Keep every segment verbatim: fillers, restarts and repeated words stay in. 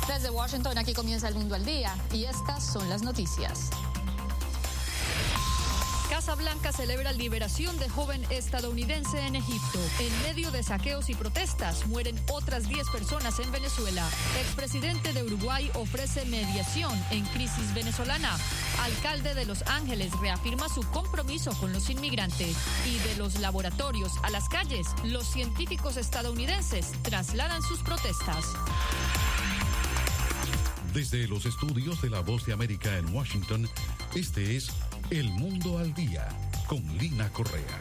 Desde Washington, aquí comienza El Mundo al Día y estas son las noticias. Casa Blanca celebra liberación de joven estadounidense en Egipto. En medio de saqueos y protestas, mueren otras diez personas en Venezuela. Expresidente de Uruguay ofrece mediación en crisis venezolana. Alcalde de Los Ángeles reafirma su compromiso con los inmigrantes. Y de los laboratorios a las calles, los científicos estadounidenses trasladan sus protestas. Desde los estudios de La Voz de América en Washington, este es El Mundo al Día, con Lina Correa.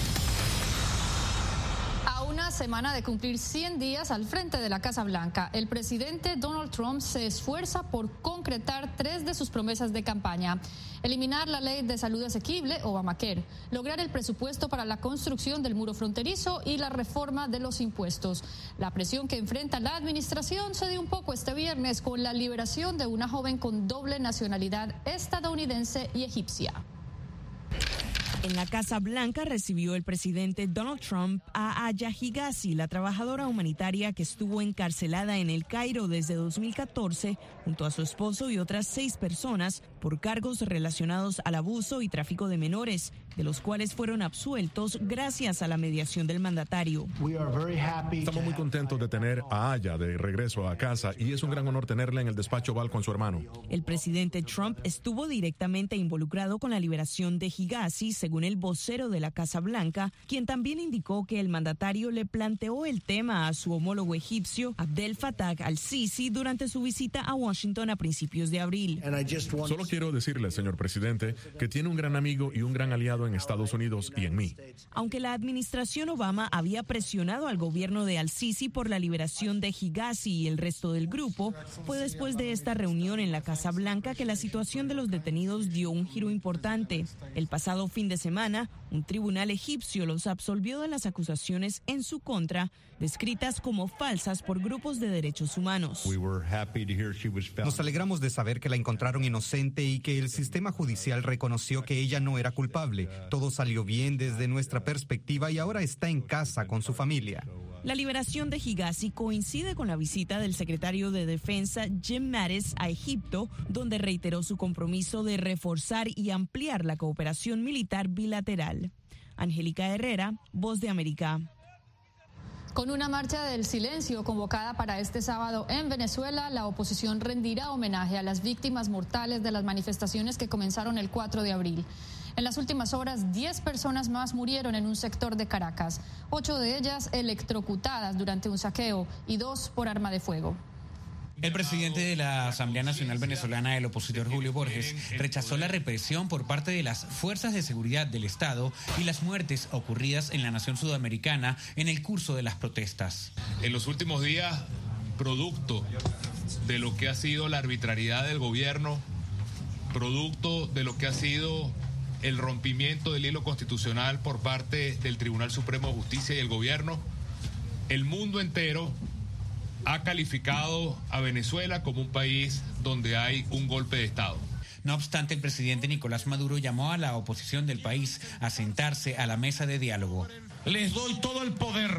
A una semana de cumplir cien días al frente de la Casa Blanca, el presidente Donald Trump se esfuerza por concretar tres de sus promesas de campaña: eliminar la ley de salud asequible, Obamacare, lograr el presupuesto para la construcción del muro fronterizo y la reforma de los impuestos. La presión que enfrenta la administración se dio un poco este viernes con la liberación de una joven con doble nacionalidad estadounidense y egipcia. En la Casa Blanca recibió el presidente Donald Trump a Aya Higazi, la trabajadora humanitaria que estuvo encarcelada en El Cairo desde dos mil catorce, junto a su esposo y otras seis personas por cargos relacionados al abuso y tráfico de menores, de los cuales fueron absueltos gracias a la mediación del mandatario. Estamos muy contentos de tener a Aya de regreso a casa y es un gran honor tenerla en el despacho Oval con su hermano. El presidente Trump estuvo directamente involucrado con la liberación de Higazi, según el vocero de la Casa Blanca, quien también indicó que el mandatario le planteó el tema a su homólogo egipcio, Abdel Fattah al-Sisi, durante su visita a Washington a principios de abril. Solo quiero decirle, señor presidente, que tiene un gran amigo y un gran aliado en Estados Unidos y en mí. Aunque la administración Obama había presionado al gobierno de al-Sisi por la liberación de Higazi y el resto del grupo, fue después de esta reunión en la Casa Blanca que la situación de los detenidos dio un giro importante. El pasado fin de semana, un tribunal egipcio los absolvió de las acusaciones en su contra, descritas como falsas por grupos de derechos humanos. Nos alegramos de saber que la encontraron inocente y que el sistema judicial reconoció que ella no era culpable. Todo salió bien desde nuestra perspectiva y ahora está en casa con su familia. La liberación de Higazi coincide con la visita del secretario de Defensa Jim Mattis a Egipto, donde reiteró su compromiso de reforzar y ampliar la cooperación militar bilateral. Angélica Herrera, Voz de América. Con una marcha del silencio convocada para este sábado en Venezuela, la oposición rendirá homenaje a las víctimas mortales de las manifestaciones que comenzaron el cuatro de abril. En las últimas horas, diez personas más murieron en un sector de Caracas, ocho de ellas electrocutadas durante un saqueo y dos por arma de fuego. El presidente de la Asamblea Nacional Venezolana, el opositor Julio Borges, rechazó la represión por parte de las fuerzas de seguridad del Estado y las muertes ocurridas en la nación sudamericana en el curso de las protestas. En los últimos días, producto de lo que ha sido la arbitrariedad del gobierno, producto de lo que ha sido el rompimiento del hilo constitucional por parte del Tribunal Supremo de Justicia y el gobierno, el mundo entero ha calificado a Venezuela como un país donde hay un golpe de Estado. No obstante, el presidente Nicolás Maduro llamó a la oposición del país a sentarse a la mesa de diálogo. Les doy todo el poder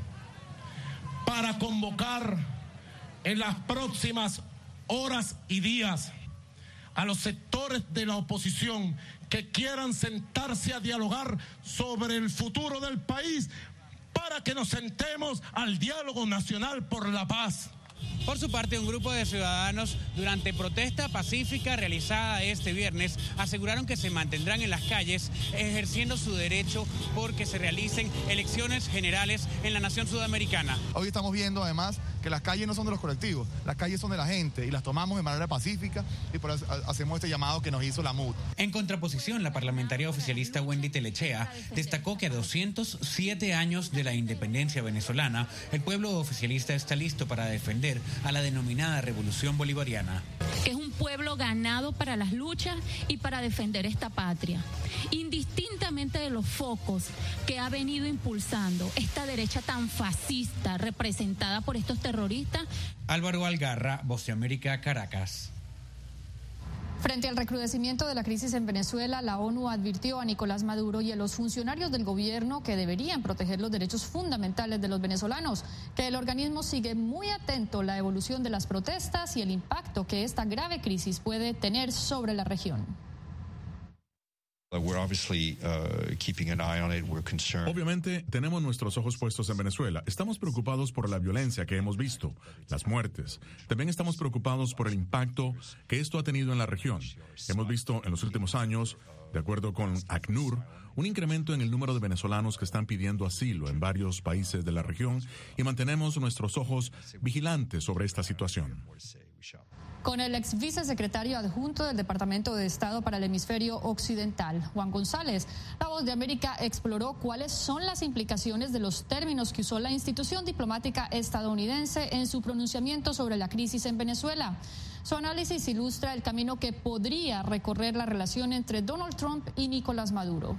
para convocar en las próximas horas y días a los sectores de la oposición que quieran sentarse a dialogar sobre el futuro del país, para que nos sentemos al diálogo nacional por la paz. Por su parte, un grupo de ciudadanos, durante protesta pacífica realizada este viernes, aseguraron que se mantendrán en las calles ejerciendo su derecho porque se realicen elecciones generales en la nación sudamericana. Hoy estamos viendo además que las calles no son de los colectivos, las calles son de la gente y las tomamos de manera pacífica y por eso hacemos este llamado que nos hizo la M U D. En contraposición, la parlamentaria oficialista Wendy Telechea destacó que a doscientos siete años de la independencia venezolana, el pueblo oficialista está listo para defender a la denominada Revolución Bolivariana. Es un pueblo ganado para las luchas y para defender esta patria, indistintamente de los focos que ha venido impulsando esta derecha tan fascista representada por estos terroristas. Álvaro Algarra, Voz de América, Caracas. Frente al recrudecimiento de la crisis en Venezuela, la ONU advirtió a Nicolás Maduro y a los funcionarios del gobierno que deberían proteger los derechos fundamentales de los venezolanos, que el organismo sigue muy atento a la evolución de las protestas y el impacto que esta grave crisis puede tener sobre la región. Obviamente, tenemos nuestros ojos puestos en Venezuela. Estamos preocupados por la violencia que hemos visto, las muertes. También estamos preocupados por el impacto que esto ha tenido en la región. Hemos visto en los últimos años, de acuerdo con ACNUR, un incremento en el número de venezolanos que están pidiendo asilo en varios países de la región y mantenemos nuestros ojos vigilantes sobre esta situación. Con el ex vicesecretario adjunto del Departamento de Estado para el Hemisferio Occidental, Juan González, La Voz de América exploró cuáles son las implicaciones de los términos que usó la institución diplomática estadounidense en su pronunciamiento sobre la crisis en Venezuela. Su análisis ilustra el camino que podría recorrer la relación entre Donald Trump y Nicolás Maduro.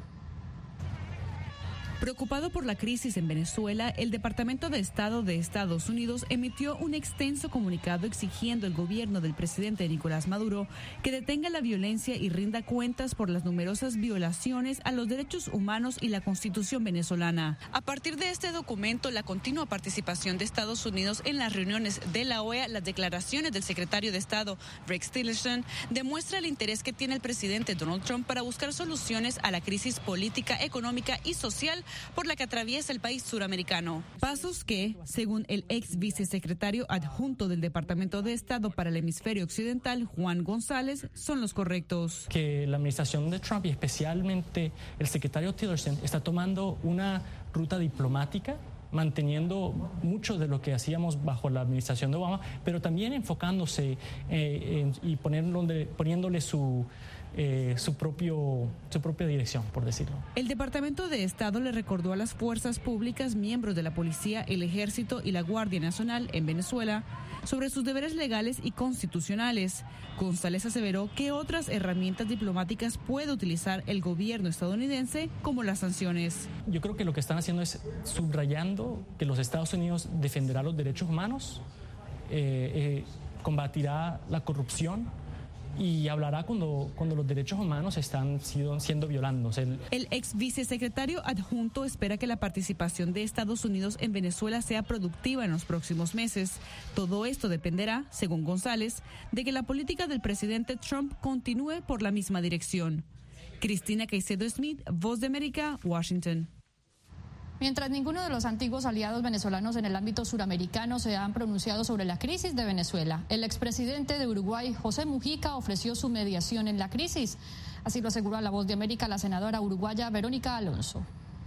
Preocupado por la crisis en Venezuela, el Departamento de Estado de Estados Unidos emitió un extenso comunicado exigiendo al gobierno del presidente Nicolás Maduro que detenga la violencia y rinda cuentas por las numerosas violaciones a los derechos humanos y la Constitución venezolana. A partir de este documento, la continua participación de Estados Unidos en las reuniones de la O E A, las declaraciones del secretario de Estado Rex Tillerson, demuestra el interés que tiene el presidente Donald Trump para buscar soluciones a la crisis política, económica y social por la que atraviesa el país suramericano. Pasos que, según el ex vicesecretario adjunto del Departamento de Estado para el Hemisferio Occidental, Juan González, son los correctos. Que la administración de Trump y especialmente el secretario Tillerson está tomando una ruta diplomática, manteniendo mucho de lo que hacíamos bajo la administración de Obama, pero también enfocándose eh, en, y poniéndole, poniéndole su Eh, su, propio, su propia dirección, por decirlo. El Departamento de Estado le recordó a las fuerzas públicas, miembros de la policía, el ejército y la Guardia Nacional en Venezuela sobre sus deberes legales y constitucionales. González aseveró que otras herramientas diplomáticas puede utilizar el gobierno estadounidense, como las sanciones. Yo creo que lo que están haciendo es subrayando que los Estados Unidos defenderá los derechos humanos, eh, eh, combatirá la corrupción y hablará cuando, cuando los derechos humanos están sido, siendo violados. El, el ex vicesecretario adjunto espera que la participación de Estados Unidos en Venezuela sea productiva en los próximos meses. Todo esto dependerá, según González, de que la política del presidente Trump continúe por la misma dirección. Cristina Caicedo Smith, Voz de América, Washington. Mientras ninguno de los antiguos aliados venezolanos en el ámbito suramericano se han pronunciado sobre la crisis de Venezuela, el expresidente de Uruguay, José Mujica, ofreció su mediación en la crisis. Así lo aseguró a La Voz de América la senadora uruguaya Verónica Alonso.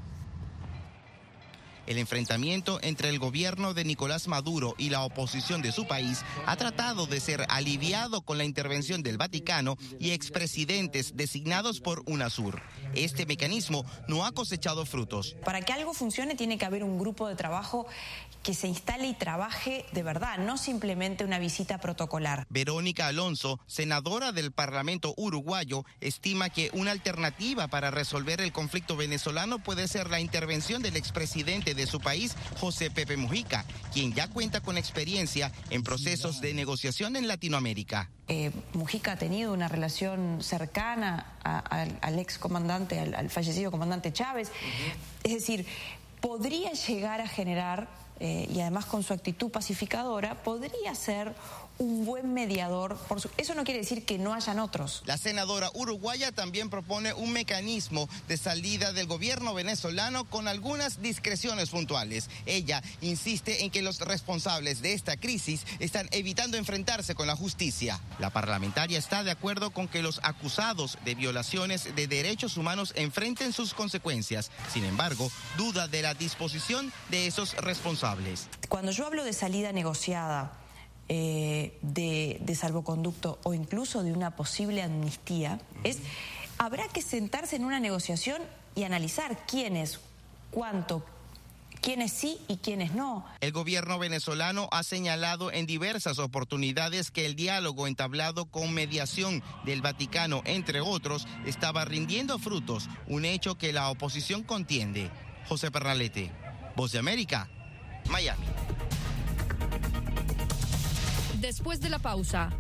El enfrentamiento entre el gobierno de Nicolás Maduro y la oposición de su país ha tratado de ser aliviado con la intervención del Vaticano y expresidentes designados por UNASUR. Este mecanismo no ha cosechado frutos. Para que algo funcione tiene que haber un grupo de trabajo que se instale y trabaje de verdad, no simplemente una visita protocolar. Verónica Alonso, senadora del Parlamento uruguayo, estima que una alternativa para resolver el conflicto venezolano puede ser la intervención del expresidente de su país, José Pepe Mujica, quien ya cuenta con experiencia en procesos de negociación en Latinoamérica. Eh, Mujica ha tenido una relación cercana a, a, al ex comandante, al, al fallecido comandante Chávez. Uh-huh. Es decir, podría llegar a generar, eh, y además con su actitud pacificadora, podría ser un buen mediador. Por su... Eso no quiere decir que no hayan otros. La senadora uruguaya también propone un mecanismo de salida del gobierno venezolano con algunas discreciones puntuales. Ella insiste en que los responsables de esta crisis están evitando enfrentarse con la justicia. La parlamentaria está de acuerdo con que los acusados de violaciones de derechos humanos enfrenten sus consecuencias. Sin embargo, duda de la disposición de esos responsables. Cuando yo hablo de salida negociada, Eh, de, de salvoconducto o incluso de una posible amnistía, es habrá que sentarse en una negociación y analizar quiénes, cuánto, quiénes sí y quiénes no. El gobierno venezolano ha señalado en diversas oportunidades que el diálogo entablado con mediación del Vaticano, entre otros, estaba rindiendo frutos, un hecho que la oposición contiende. José Pernalete, Voz de América, Miami. Después de la pausa,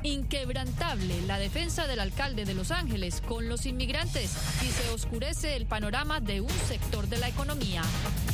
Inquebrantable la defensa del alcalde de Los Ángeles con los inmigrantes y se oscurece el panorama de un sector de la economía.